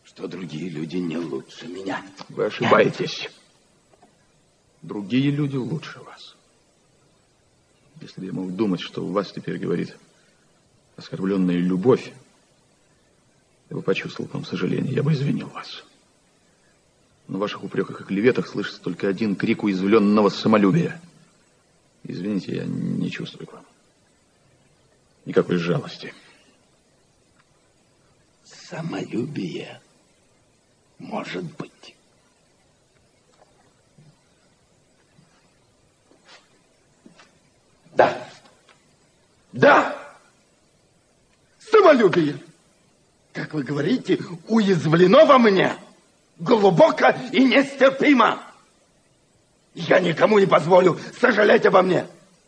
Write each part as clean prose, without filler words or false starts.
что другие люди не лучше меня. Вы ошибаетесь. Другие люди лучше вас. Если бы я мог думать, что у вас теперь говорит оскорбленная любовь, я бы почувствовал к вам сожаление, я бы извинил вас. Но в ваших упреках и клеветах слышится только один крик уязвленного самолюбия. Извините, я не чувствую к вам никакой жалости. Самолюбие может быть. Да. Да. Самолюбие, как вы говорите, уязвлено во мне глубоко и нестерпимо. Я никому не позволю сожалеть обо мне.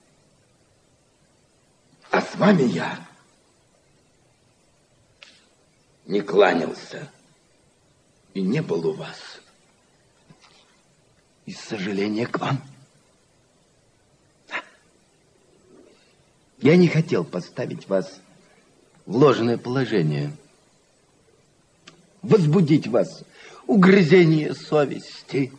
А с вами я не кланялся и не был у вас из сожаления к вам. Я не хотел поставить вас в ложное положение, возбудить вас угрызение совести.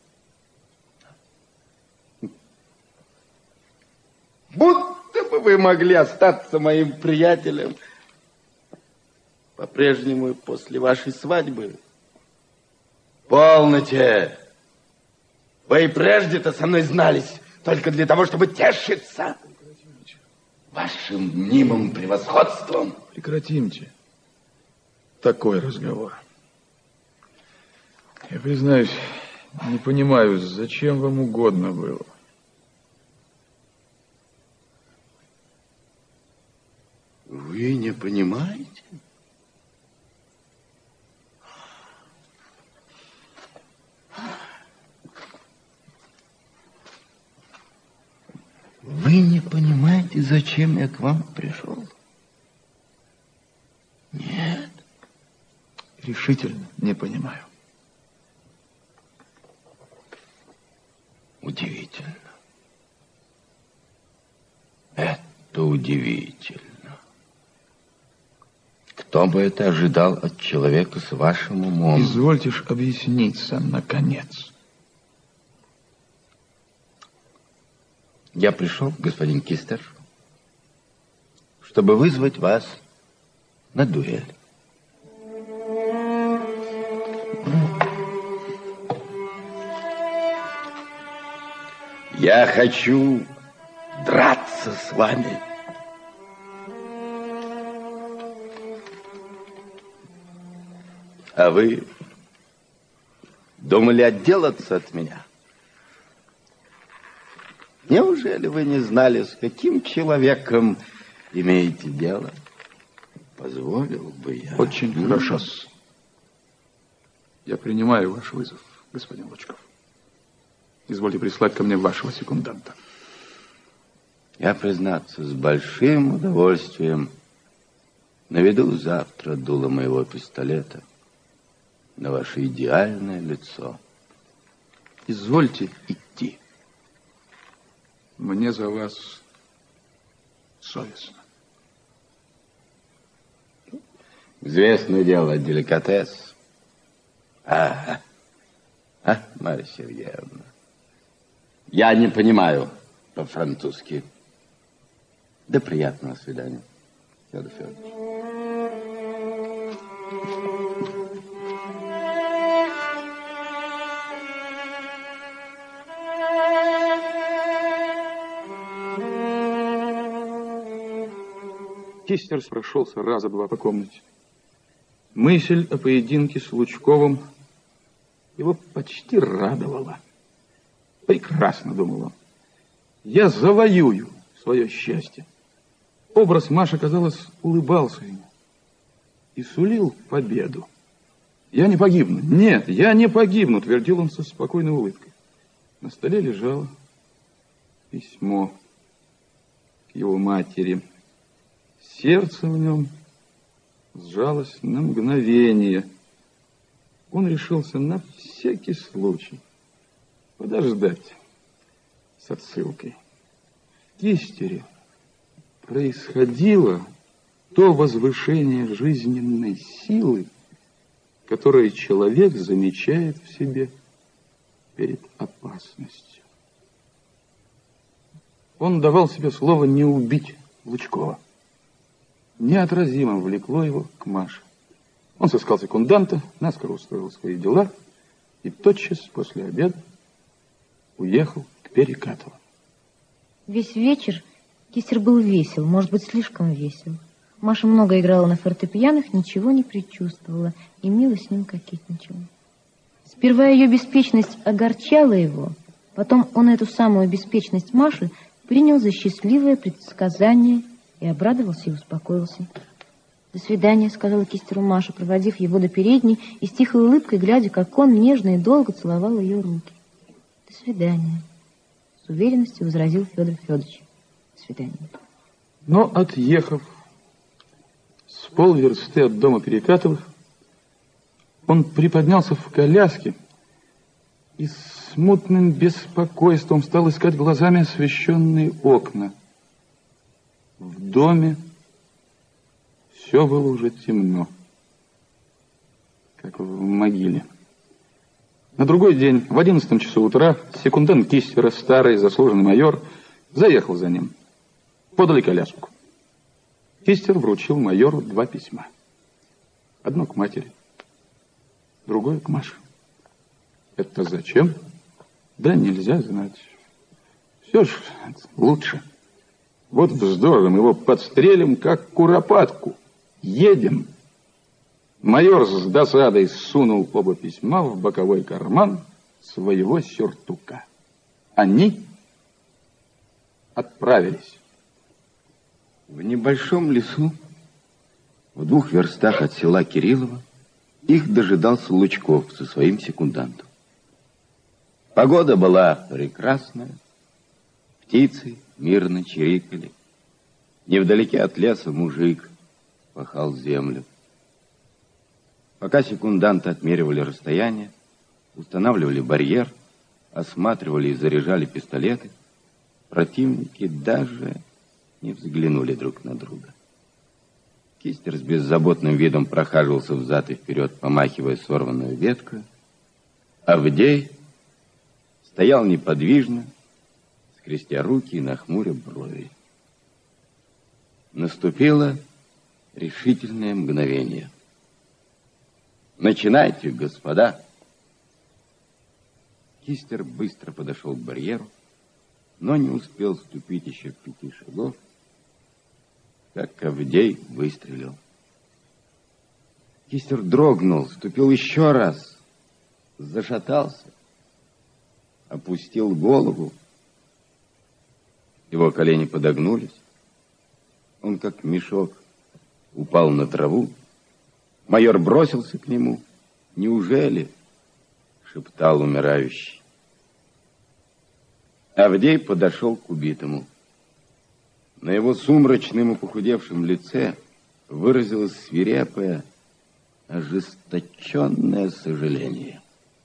Будто бы вы могли остаться моим приятелем по-прежнему и после вашей свадьбы. Полноте! Вы и прежде-то со мной знались только для того, чтобы тешиться вашим мнимым превосходством. Прекратимте такой разговор. Я, признаюсь, не понимаю, зачем вам угодно было. Вы не понимаете? Вы не понимаете, зачем я к вам пришел? Нет. Решительно не понимаю. Удивительно. Это удивительно. Кто бы это ожидал от человека с вашим умом? Извольте ж объясниться, наконец. Я пришел, господин Кистер, чтобы вызвать вас на дуэль. Я хочу драться с вами. А вы думали отделаться от меня? Неужели вы не знали, с каким человеком имеете дело? Позволил бы я. Очень хорошо. Я принимаю ваш вызов, господин Лучков. Извольте прислать ко мне вашего секунданта. Я, признаться, с большим удовольствием наведу завтра дуло моего пистолета на ваше идеальное лицо. Извольте идти. Мне за вас совестно. Известное дело, деликатес. Марья Сергеевна, я не понимаю по-французски. До приятного свидания, Федор Федорович. Кистерс прошелся раза два по комнате. Мысль о поединке с Лучковым его почти радовала. Прекрасно, думал он. Я завоюю свое счастье. Образ Маши, казалось, улыбался ему и сулил победу. Я не погибну. Нет, я не погибну, твердил он со спокойной улыбкой. На столе лежало письмо к его матери. Сердце в нем сжалось на мгновение. Он решился на всякий случай подождать с отсылкой. В Кистере происходило то возвышение жизненной силы, которые человек замечает в себе перед опасностью. Он давал себе слово не убить Лучкова. Неотразимо влекло его к Маше. Он сыскал секунданта, наскоро устроил свои дела и тотчас после обеда уехал к Перекатову. Весь вечер Кистер был весел, может быть, слишком весел. Маша много играла на фортепианах, ничего не предчувствовала и мило с ним кокетничала. Сперва ее беспечность огорчала его, потом он эту самую беспечность Маши принял за счастливое предсказание и обрадовался и успокоился. «До свидания», — сказала Кистеру Маша, проводив его до передней и с тихой улыбкой, глядя, как он нежно и долго целовал ее руки. «До свидания», — с уверенностью возразил Федор Федорович. «До свидания». Но, отъехав с полверсты от дома Перекатовых, он приподнялся в коляске и с смутным беспокойством стал искать глазами освещенные окна. В доме все было уже темно, как в могиле. На другой день, в 11 часу утра, секундант Кистера, старый заслуженный майор, заехал за ним. Подали коляску. Кистер вручил майору 2 письма. Одно к матери, другое к Маше. Это зачем? Да нельзя знать. Все ж лучше. Вот вздором его подстрелим, как куропатку. Едем. Майор с досадой сунул оба письма в боковой карман своего сюртука. Они отправились. В небольшом лесу, в 2 верстах от села Кириллово, их дожидался Лучков со своим секундантом. Погода была прекрасная, птицы мирно чирикали. Невдалеке от леса мужик пахал землю. Пока секунданты отмеривали расстояние, устанавливали барьер, осматривали и заряжали пистолеты, противники даже не взглянули друг на друга. Кистер с беззаботным видом прохаживался взад и вперед, помахивая сорванную ветку. Авдей стоял неподвижно, скрестя руки и нахмуря брови. Наступило решительное мгновение. «Начинайте, господа!» Кистер быстро подошел к барьеру, но не успел ступить еще 5 шагов, как Авдей выстрелил. Кистер дрогнул, ступил еще раз, зашатался, опустил голову. Его колени подогнулись. Он, как мешок, упал на траву. Майор бросился к нему. «Неужели?» — шептал умирающий. Авдей подошел к убитому. На его сумрачном и похудевшем лице выразилось свирепое, ожесточенное сожаление.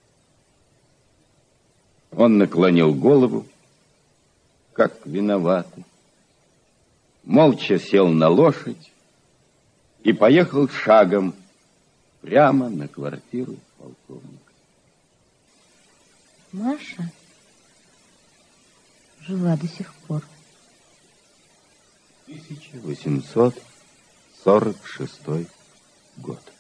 Он наклонил голову, как виноватый, молча сел на лошадь и поехал шагом прямо на квартиру полковника. Маша жива до сих пор. 1846 год.